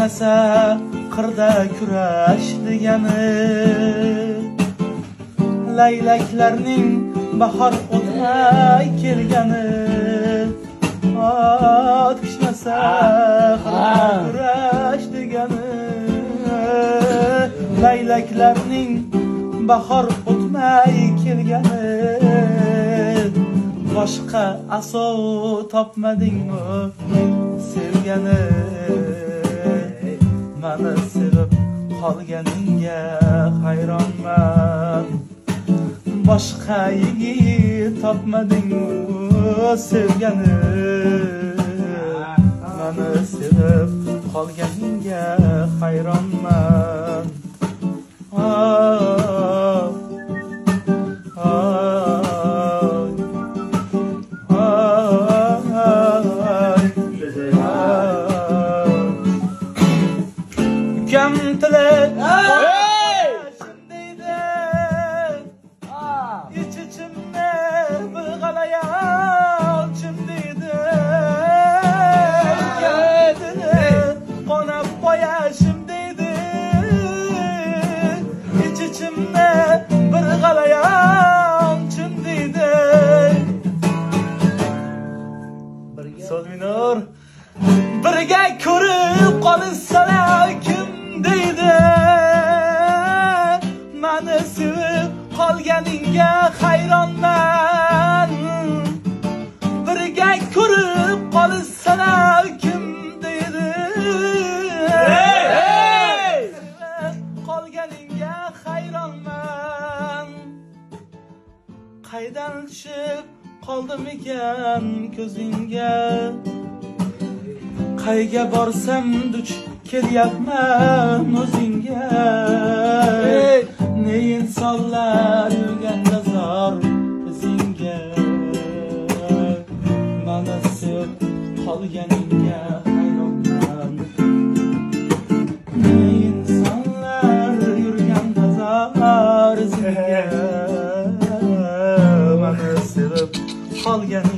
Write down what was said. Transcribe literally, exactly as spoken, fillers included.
tushmasa qirda kurash degani, laylaklarning bahor o'tmay kelgani, tushmasa qirda kurash degani, laylaklarning bahor o'tmay kelgani. Boshqa asov topmadingmi sevgani, mani sevib qolganingga hayronman. Boshqa yigit topmadingmi sevgani, mani sevib qolganingga hayronman. Ukam tilib shundaydi, ich-ichimni bir g'alayon chimdiydi. Ukam tilib qonab qo'yashim deydi, ich-ichimni bir g'alayon chimdiydi. Sol minor birga ko'rib qolsalar kim deydi, mani sevib qolganingga hayronman. Birga ko'rib qolsalar kim deydi, sevib qolganingga hayronman. Qaydan tushib qoldimikan ko'zingga, qayga borsam duch kelyapman o'zingga. Ne insonlar yurganda zor izingga, mani sevib qolganingga hayronman. Ne insonlar yurganda zor izingga, mani sevib qolganingga